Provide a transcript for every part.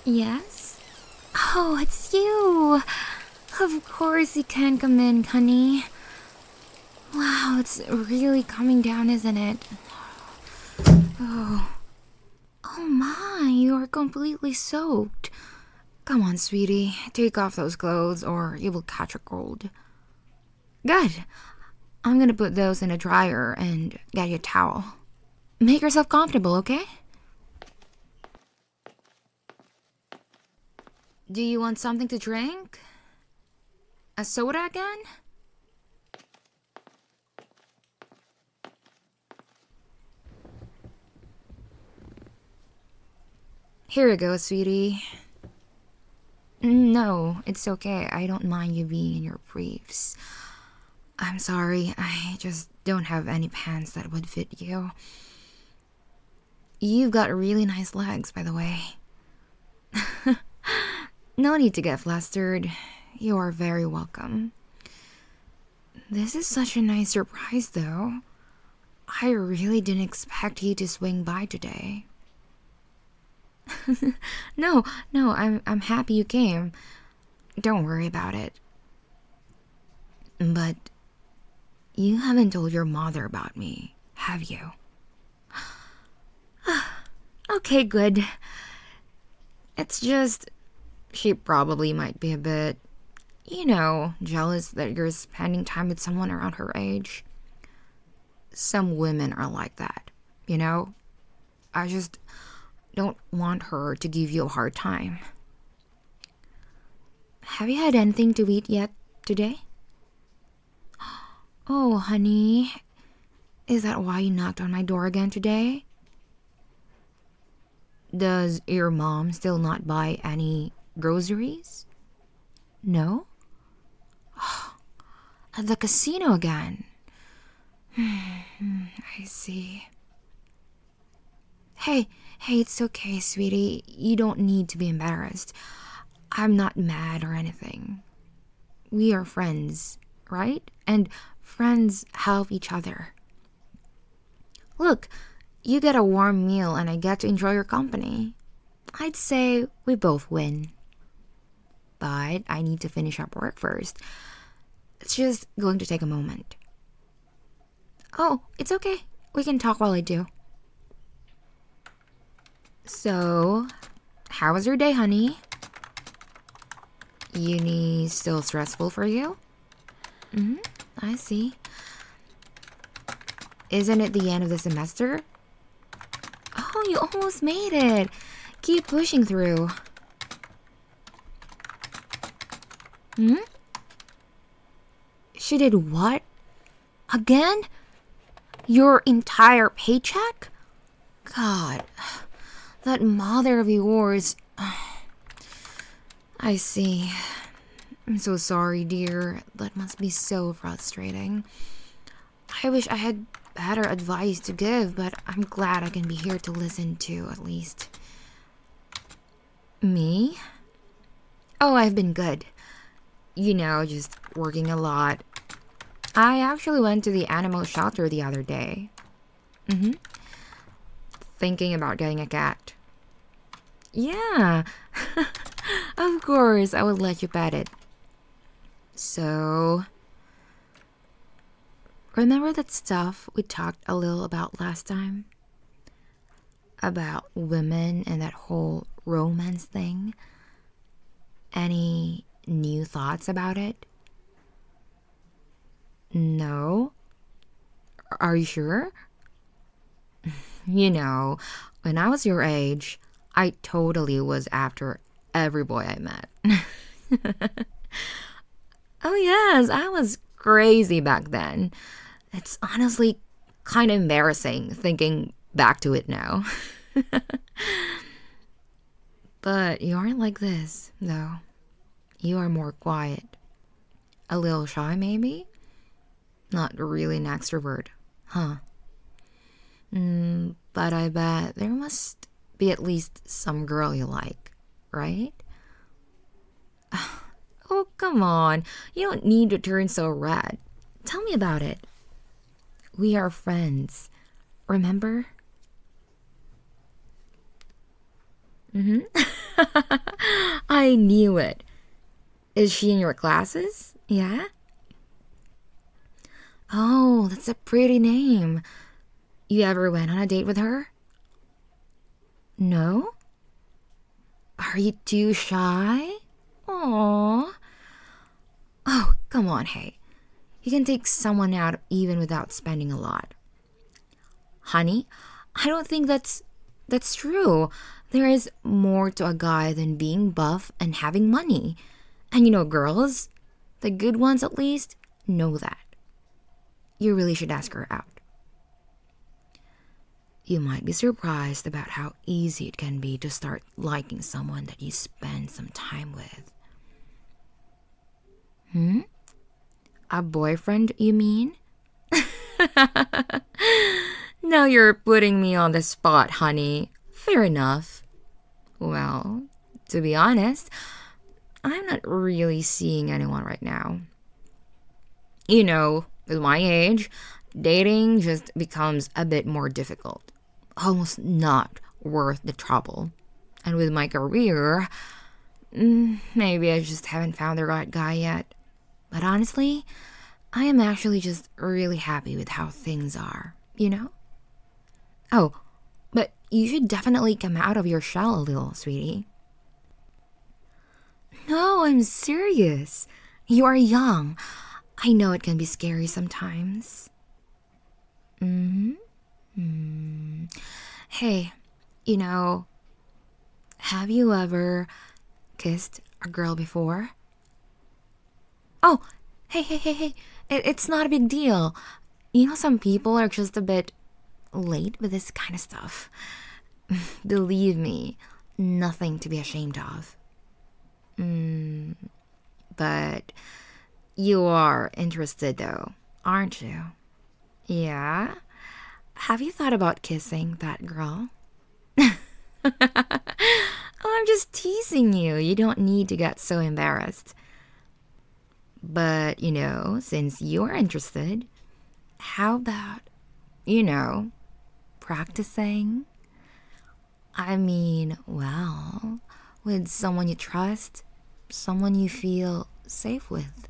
Yes? Oh, it's you! Of course you can come in, honey. Wow, it's really coming down, isn't it? Oh. Oh my, you are completely soaked. Come on, sweetie, take off those clothes or you will catch a cold. Good. I'm gonna put those in a dryer and get you a towel. Make yourself comfortable, okay? Do you want something to drink? A soda again? Here you go, sweetie. No, it's okay. I don't mind you being in your briefs. I'm sorry, I just don't have any pants that would fit you. You've got really nice legs, by the way. No need to get flustered. You are very welcome. This is such a nice surprise, though. I really didn't expect you to swing by today. No, I'm happy you came. Don't worry about it. But you haven't told your mother about me, have you? Okay, good. It's just, she probably might be a bit, jealous that you're spending time with someone around her age. Some women are like that, I just don't want her to give you a hard time. Have you had anything to eat yet today? Oh, honey, is that why you knocked on my door again today? Does your mom still not buy any groceries? No? At the casino again. I see. Hey, it's okay, sweetie. You don't need to be embarrassed. I'm not mad or anything. We are friends, right? And friends help each other. Look, you get a warm meal and I get to enjoy your company. I'd say we both win. But I need to finish up work first. It's just going to take a moment. Oh, it's okay. We can talk while I do. So, how was your day, honey? Uni still stressful for you? I see. Isn't it the end of the semester? Oh, you almost made it. Keep pushing through. She did what? Again? Your entire paycheck? God, that mother of yours. I see. I'm so sorry, dear. That must be so frustrating. I wish I had better advice to give, but I'm glad I can be here to listen to, at least. Me? Oh, I've been good. Just working a lot. I actually went to the animal shelter the other day. Thinking about getting a cat. Yeah. Of course, I would let you pet it. So, remember that stuff we talked a little about last time? About women and that whole romance thing? Any new thoughts about it? No? Are you sure? When I was your age, I totally was after every boy I met. Oh yes, I was crazy back then. It's honestly kind of embarrassing thinking back to it now. But you aren't like this, though. You are more quiet. A little shy, maybe? Not really an extrovert, huh? But I bet there must be at least some girl you like, right? Oh, come on. You don't need to turn so red. Tell me about it. We are friends. Remember? I knew it. Is she in your classes? Yeah? Oh, that's a pretty name. You ever went on a date with her? No? Are you too shy? Aww. Oh, come on, hey. You can take someone out even without spending a lot. Honey, I don't think that's true. There is more to a guy than being buff and having money. And girls, the good ones at least, know that. You really should ask her out. You might be surprised about how easy it can be to start liking someone that you spend some time with. A boyfriend, you mean? Now you're putting me on the spot, honey. Fair enough. Well, to be honest, I'm not really seeing anyone right now. With my age, dating just becomes a bit more difficult. Almost not worth the trouble. And with my career, maybe I just haven't found the right guy yet. But honestly, I am actually just really happy with how things are. Oh, but you should definitely come out of your shell a little, sweetie. No, I'm serious. You are young. I know it can be scary sometimes. Hey, have you ever kissed a girl before? Oh, hey. It's not a big deal. Some people are just a bit late with this kind of stuff. Believe me, nothing to be ashamed of. But you are interested though, aren't you? Yeah? Have you thought about kissing that girl? Oh, I'm just teasing you. You don't need to get so embarrassed. But, since you're interested, how about, practicing? I mean, well, with someone you trust, someone you feel safe with.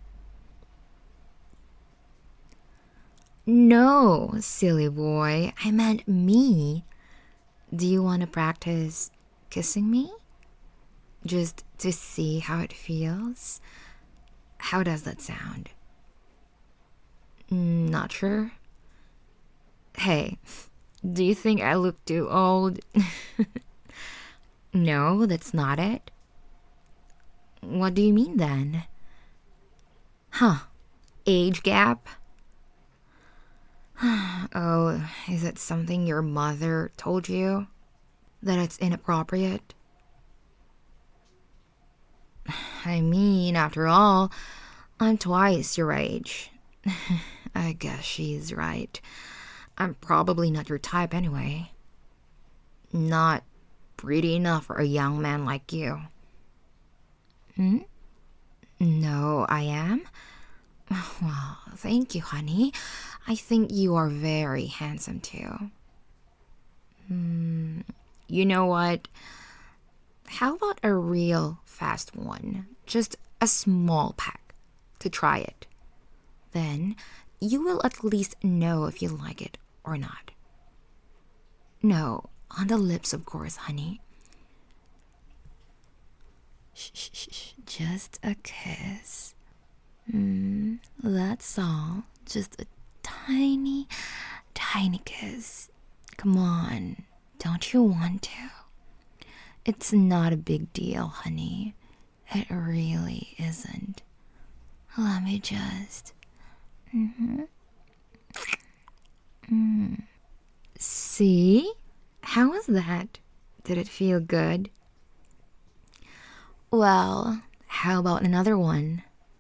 No, silly boy, I meant me. Do you want to practice kissing me? Just to see how it feels? How does that sound? Not sure? Hey, do you think I look too old? No, that's not it. What do you mean then? Age gap? Oh, is it something your mother told you? That it's inappropriate? I mean, after all, I'm twice your age. I guess she's right. I'm probably not your type anyway. Not pretty enough for a young man like you. No, I am? Well, thank you, honey. I think you are very handsome too. You know what? How about a real fast one? Just a small pack to try it. Then you will at least know if you like it or not. No, on the lips, of course, honey. Shh. Just a kiss. That's all. Just a tiny, tiny kiss. Come on, don't you want to? It's not a big deal, honey. It really isn't. Let me just... See? How was that? Did it feel good? Well, how about another one?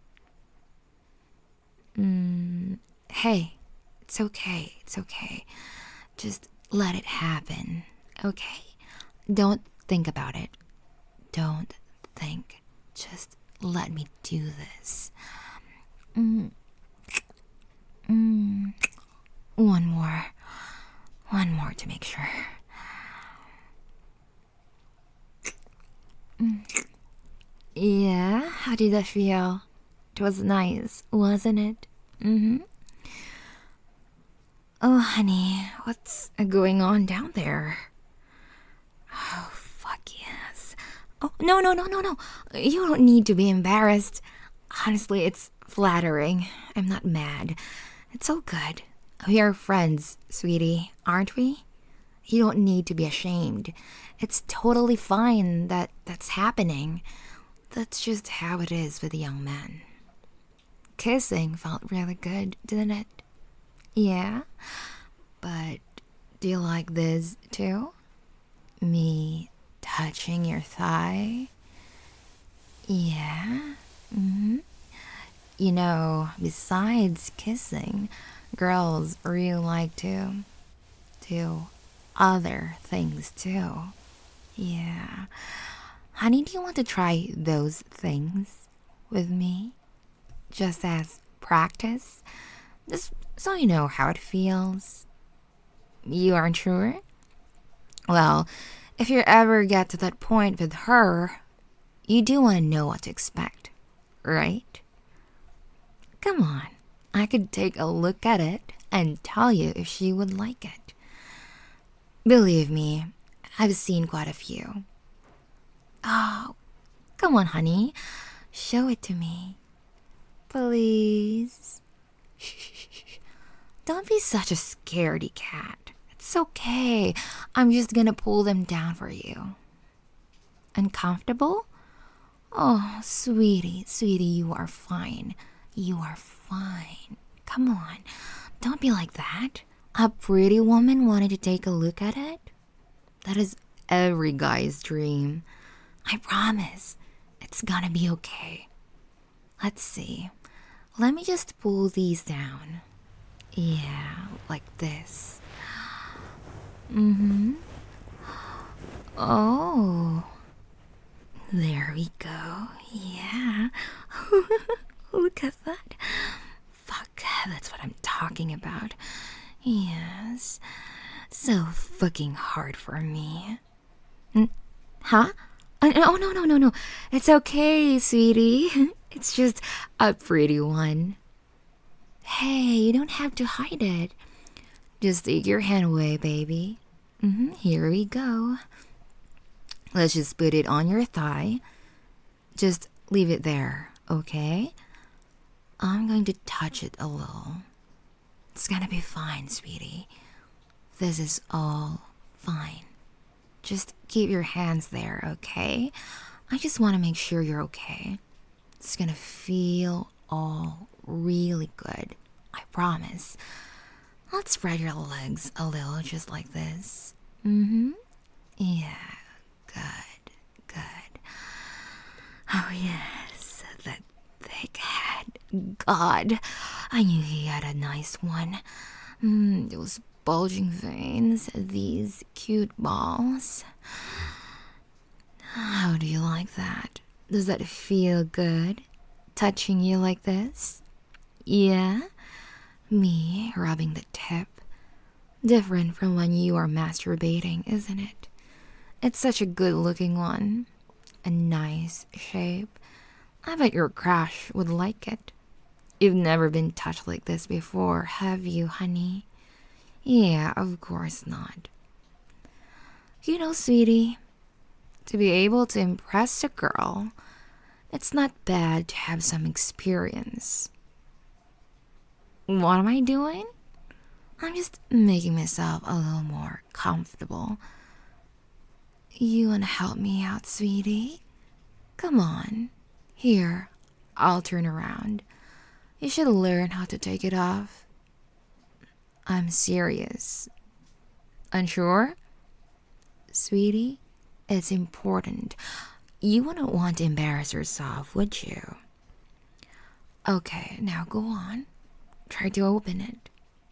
Hey, it's okay. Just let it happen, okay? Don't think about it. Don't think. Just let me do this. One more to make sure. Yeah, how did that feel? It was nice, wasn't it? Mm-hmm. Oh, honey, what's going on down there? Oh, fuck yes. Oh, no, no, no, no, no. You don't need to be embarrassed. Honestly, it's flattering. I'm not mad. It's all good. We are friends, sweetie, aren't we? You don't need to be ashamed. It's totally fine that that's happening. That's just how it is with a young man. Kissing felt really good, didn't it? Yeah? But do you like this too? Me touching your thigh? Yeah? Mm-hmm. You know, besides kissing, girls really like to do other things too. Yeah. Honey, do you want to try those things with me? Just as practice? Just so you know how it feels. You aren't sure? Well, if you ever get to that point with her, you do want to know what to expect, right? Come on, I could take a look at it and tell you if she would like it. Believe me, I've seen quite a few. Oh, come on, honey. Show it to me. Please. Shh. Don't be such a scaredy cat. It's okay. I'm just gonna pull them down for you. Uncomfortable? Oh, sweetie, you are fine. You are fine. Come on. Don't be like that. A pretty woman wanted to take a look at it? That is every guy's dream. I promise. It's gonna be okay. Let's see. Let me just pull these down. Yeah, like this. Mm-hmm. Oh. There we go. Yeah. Look at that. Fuck, that's what I'm talking about. Yes. So fucking hard for me. Huh? Oh, no. It's okay, sweetie. It's just a pretty one. Hey, you don't have to hide it. Just take your hand away, baby. Here we go. Let's just put it on your thigh. Just leave it there, okay? I'm going to touch it a little. It's gonna be fine, sweetie. This is all fine. Just keep your hands there, okay? I just want to make sure you're okay. It's gonna feel all really good. I promise. Let's spread your legs a little, just like this. Yeah, good. Oh, yes, that thick head. God, I knew he had a nice one. Those bulging veins, these cute balls. How do you like that? Does that feel good? Touching you like this? Yeah? Me rubbing the tip. Different from when you are masturbating, isn't it? It's such a good looking one. A nice shape. I bet your crush would like it. You've never been touched like this before, have you, honey? Yeah, of course not. You know, sweetie, to be able to impress a girl, it's not bad to have some experience. What am I doing? I'm just making myself a little more comfortable. You wanna help me out, sweetie? Come on. Here, I'll turn around. You should learn how to take it off. I'm serious. Unsure? Sweetie, it's important. You wouldn't want to embarrass yourself, would you? Okay, now go on. Try to open it.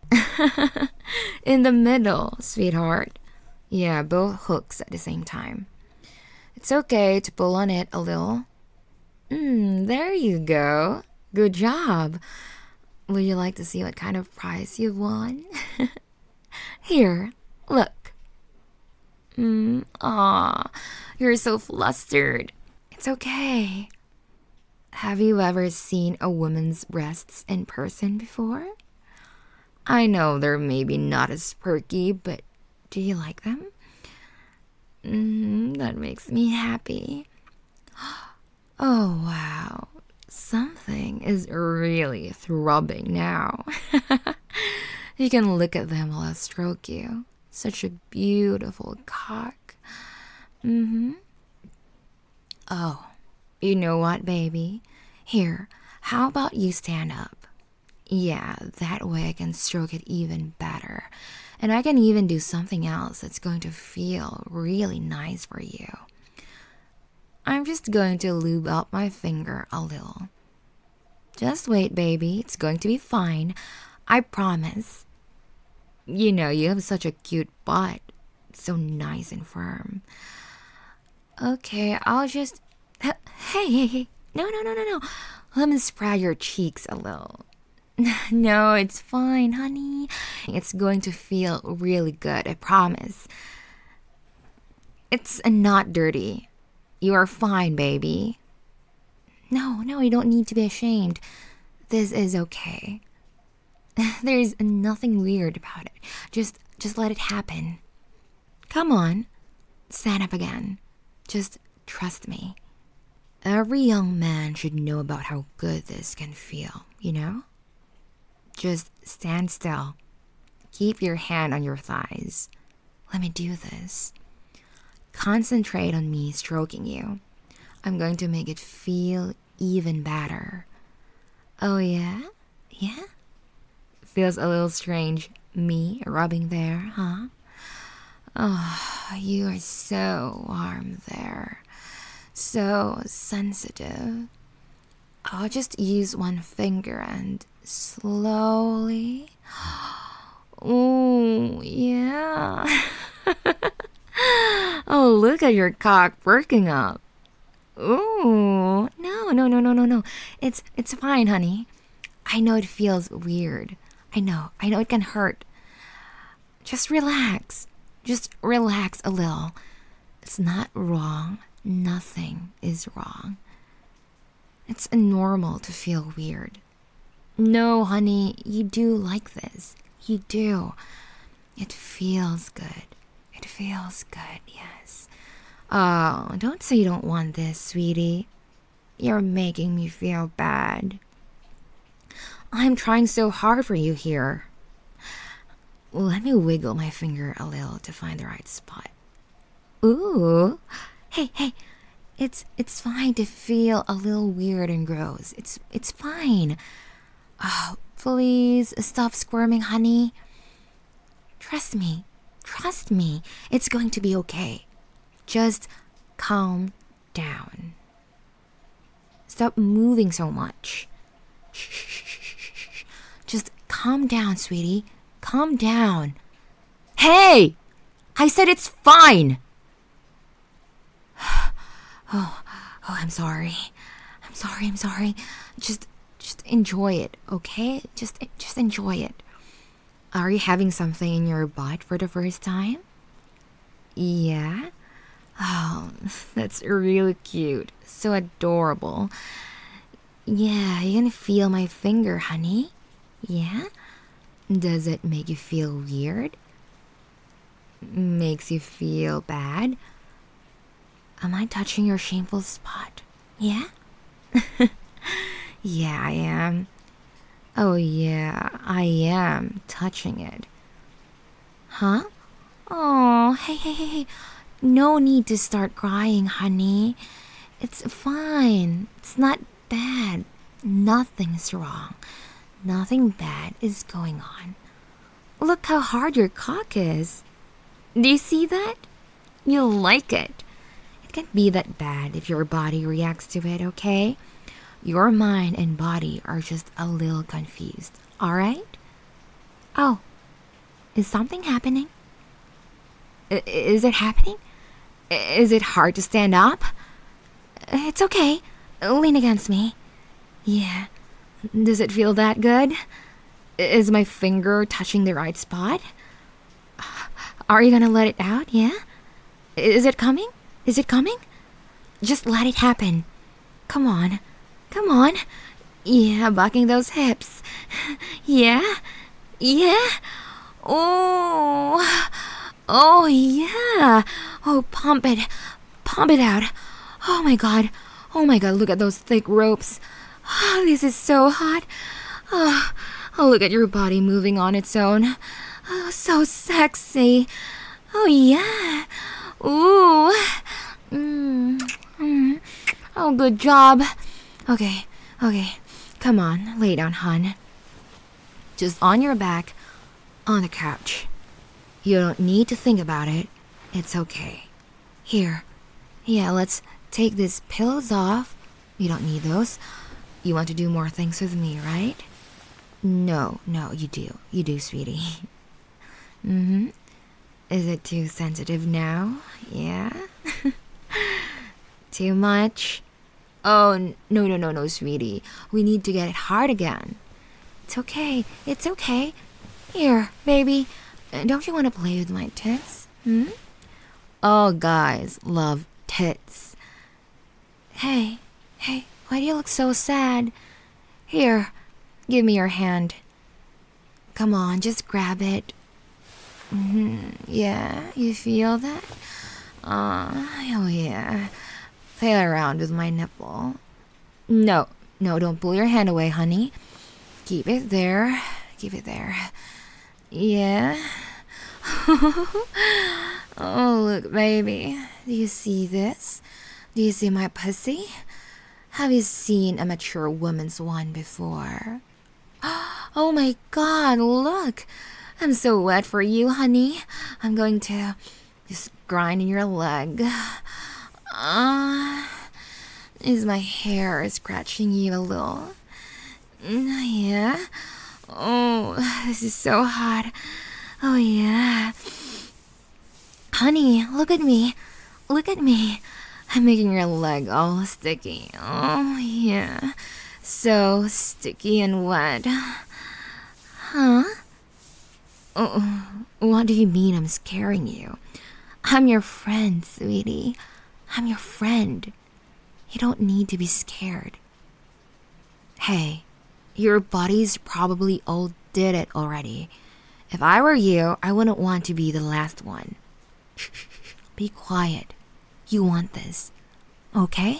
In the middle, sweetheart. Yeah, both hooks at the same time. It's okay to pull on it a little. There you go. Good job. Would you like to see what kind of prize you've won? Here, look. Aw, you're so flustered. It's okay. Have you ever seen a woman's breasts in person before? I know they're maybe not as perky, but do you like them? That makes me happy. Oh, wow. Something is really throbbing now. You can look at them while I stroke you. Such a beautiful cock. Oh, you know what, baby? Here, how about you stand up? Yeah, that way I can stroke it even better. And I can even do something else that's going to feel really nice for you. I'm just going to lube up my finger a little. Just wait, baby. It's going to be fine. I promise. You know, you have such a cute butt. So nice and firm. Okay, I'll just... Hey. No. Let me spread your cheeks a little. No, it's fine, honey. It's going to feel really good, I promise. It's not dirty. You are fine, baby. No, you don't need to be ashamed. This is okay. There's nothing weird about it. Just let it happen. Come on. Stand up again. Just trust me. Every young man should know about how good this can feel, you know? Just stand still. Keep your hand on your thighs. Let me do this. Concentrate on me stroking you. I'm going to make it feel even better. Oh, yeah? Yeah? Feels a little strange, me rubbing there, huh? Oh, you are so warm there. So sensitive. I'll just use one finger and slowly. Oh, yeah. Oh, look at your cock working up. Ooh, no. It's fine, honey. I know it feels weird. I know it can hurt. Just relax. Just relax a little. It's not wrong. Nothing is wrong. It's normal to feel weird. No, honey, you do like this. You do. It feels good. It feels good, yes. Oh, don't say you don't want this, sweetie. You're making me feel bad. I'm trying so hard for you here. Let me wiggle my finger a little to find the right spot. Ooh. Hey. It's fine to feel a little weird and gross. It's fine. Oh, please stop squirming, honey. Trust me. It's going to be okay. Just calm down. Stop moving so much. Shh. Just calm down, sweetie. Calm down. Hey! I said it's fine! Oh, I'm sorry. I'm sorry. Just enjoy it, okay? Just enjoy it. Are you having something in your butt for the first time? Yeah? Oh, that's really cute. So adorable. Yeah, you can feel my finger, honey. Yeah? Does it make you feel weird? Makes you feel bad? Am I touching your shameful spot? Yeah? Yeah, I am. Oh, yeah, I am touching it. Huh? Oh, hey. No need to start crying, honey. It's fine. It's not bad. Nothing's wrong. Nothing bad is going on. Look how hard your cock is. Do you see that? You'll like it. It can't be that bad if your body reacts to it, okay? Your mind and body are just a little confused, alright? Oh, is something happening? Is it happening? Is it hard to stand up? It's okay. Lean against me. Yeah. Does it feel that good? Is my finger touching the right spot? Are you gonna let it out? Yeah? Is it coming? Just let it happen. Come on. Come on. Yeah, bucking those hips. Yeah? Yeah? Oh. Oh, yeah. Oh, pump it. Pump it out. Oh my god. Oh my god, look at those thick ropes. Oh, this is so hot. Oh, look at your body moving on its own. Oh, so sexy. Oh, yeah. Ooh. Oh, good job. Okay. Come on, lay down, hon. Just on your back, on the couch. You don't need to think about it. It's okay. Here. Yeah, let's take these pillows off. You don't need those. You want to do more things with me, right? No, you do. You do, sweetie. Is it too sensitive now? Yeah? Too much? Oh, no, sweetie. We need to get it hard again. It's okay. Here, baby. Don't you want to play with my tits? All guys love tits. Hey, why do you look so sad? Here, give me your hand. Come on, just grab it. Yeah, you feel that? Oh yeah. Play around with my nipple. No, don't pull your hand away, honey. Keep it there. Yeah. Oh, look, baby. Do you see this? Do you see my pussy? Have you seen a mature woman's one before? Oh my god, look. I'm so wet for you, honey. I'm going to just grind in your leg. Is my hair scratching you a little? Yeah. Oh, this is so hot. Oh yeah. Honey, look at me. I'm making your leg all sticky. Oh yeah. So sticky and wet. Huh? Oh, what do you mean I'm scaring you? I'm your friend, sweetie. I'm your friend. You don't need to be scared. Hey, your buddies probably all did it already. If I were you, I wouldn't want to be the last one. Shh. Be quiet. You want this, okay?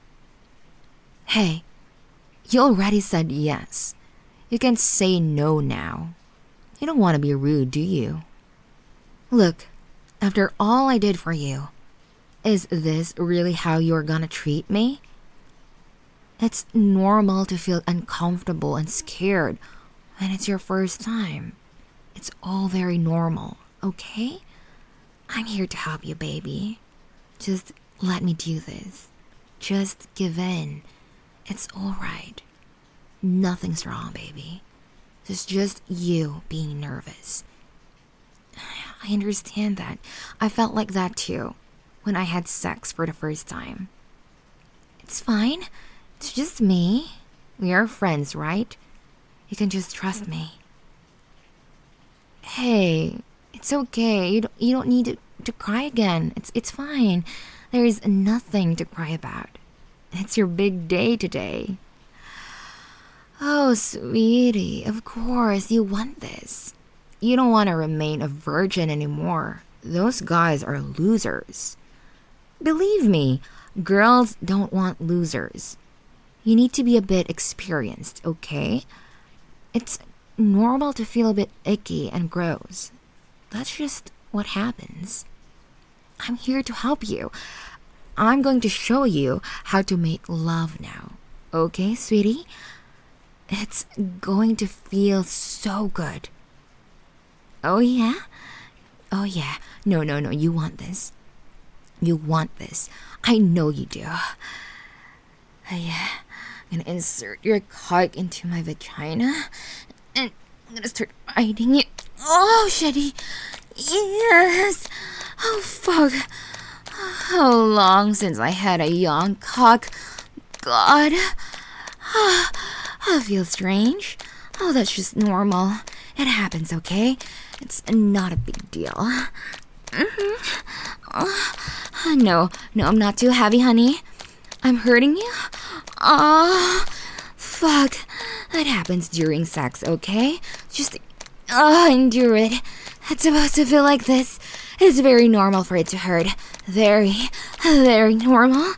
Hey, you already said yes. You can say no now. You don't want to be rude, do you? Look, after all I did for you, is this really how you're gonna treat me? It's normal to feel uncomfortable and scared when it's your first time. It's all very normal, okay? I'm here to help you, baby. Just let me do this. Just give in. It's all right. Nothing's wrong, baby. It's just you being nervous. I understand that. I felt like that too when I had sex for the first time. It's fine. It's just me. We are friends, right? You can just trust me. Hey, it's okay. You don't need to cry again. It's fine. There is nothing to cry about. It's your big day today. Oh, sweetie, of course you want this. You don't want to remain a virgin anymore. Those guys are losers. Believe me, girls don't want losers. You need to be a bit experienced, okay? It's normal to feel a bit icky and gross. That's just what happens. I'm here to help you. I'm going to show you how to make love now. Okay, sweetie? It's going to feel so good. Oh, yeah? Oh, yeah. No. You want this. You want this. I know you do. Yeah. I'm gonna insert your cock into my vagina. And I'm gonna start biting it. Oh, shitty. Yes. Oh, fuck. How long since I had a young cock? God. I feel strange. Oh, that's just normal. It happens, okay? It's not a big deal. No, I'm not too heavy, honey. I'm hurting you? Fuck. That happens during sex, okay? Just, endure it. It's supposed to feel like this. It's very normal for it to hurt. Very, very normal.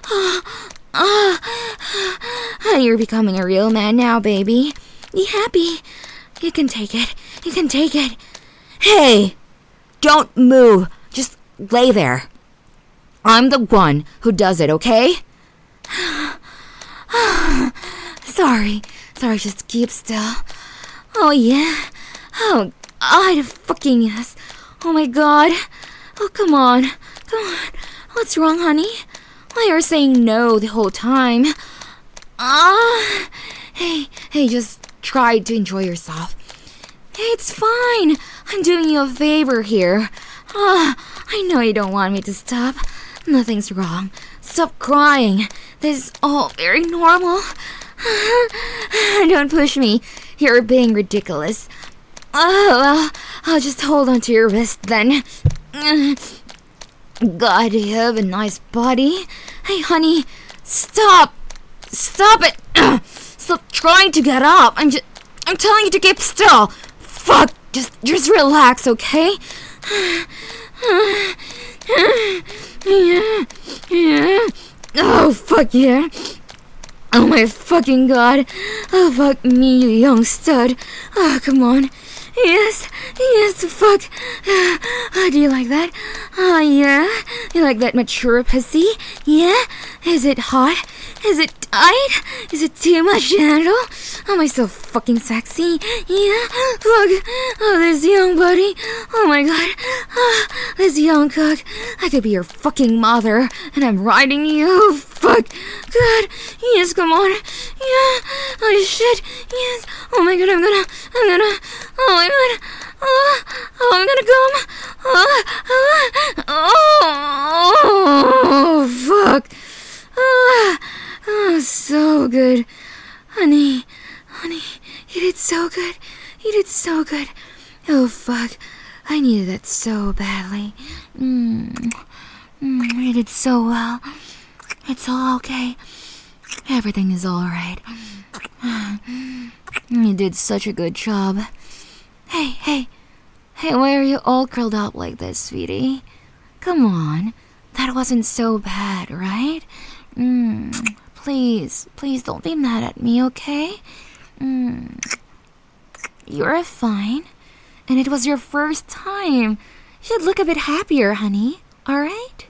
You're becoming a real man now, baby. Be happy. You can take it. You can take it. Hey! Don't move. Just lay there. I'm the one who does it, okay? Sorry, just keep still. Oh, yeah. Oh, God, fucking yes. Oh, my God. Oh, come on. What's wrong, honey? Why are you saying no the whole time? Hey, just try to enjoy yourself. Hey, it's fine. I'm doing you a favor here. I know you don't want me to stop. Nothing's wrong. Stop crying. This is all very normal. Don't push me. You're being ridiculous. Well, I'll just hold on to your wrist then. God, you have a nice body. Hey, honey, stop. Stop it. Stop trying to get up. I'm telling you to keep still. Fuck. Just relax, okay? Yeah. Oh, fuck yeah. Oh my fucking God. Oh, fuck me, you young stud. Oh, come on. Yes, fuck. Do you like that? Oh, yeah. You like that mature pussy? Yeah? Is it hot? Is it tight? Is it too much to handle? Am I so fucking sexy? Yeah? Fuck. Oh, this young buddy. Oh my God. This young cock. I could be your fucking mother, and I'm riding you. Fuck. God. Yes, come on. Yeah. Oh, shit. Yes. Oh my God, I'm gonna. Oh my God. Oh, I'm gonna come. Oh, fuck. Oh, so good. Honey, you did so good. Oh, fuck. I needed that so badly. You did so well. It's all okay. Everything is alright. You did such a good job. Hey, why are you all curled up like this, sweetie? Come on. That wasn't so bad, right? Please don't be mad at me, okay? You're fine. And it was your first time. You should look a bit happier, honey. Alright?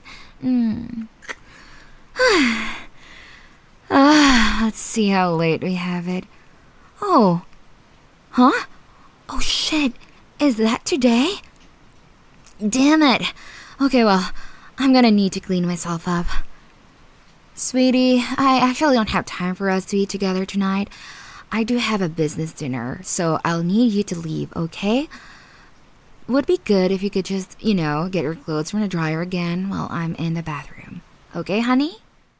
Let's see how late we have it. Oh. Huh? Oh, shit. Is that today? Damn it. Okay, well, I'm gonna need to clean myself up. Sweetie, I actually don't have time for us to eat together tonight. I do have a business dinner, so I'll need you to leave, okay? Would be good if you could just, get your clothes from the dryer again while I'm in the bathroom. Okay, honey?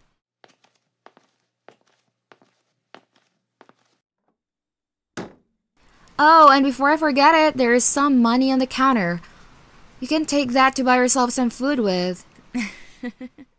Oh, and before I forget it, there is some money on the counter. You can take that to buy yourself some food with.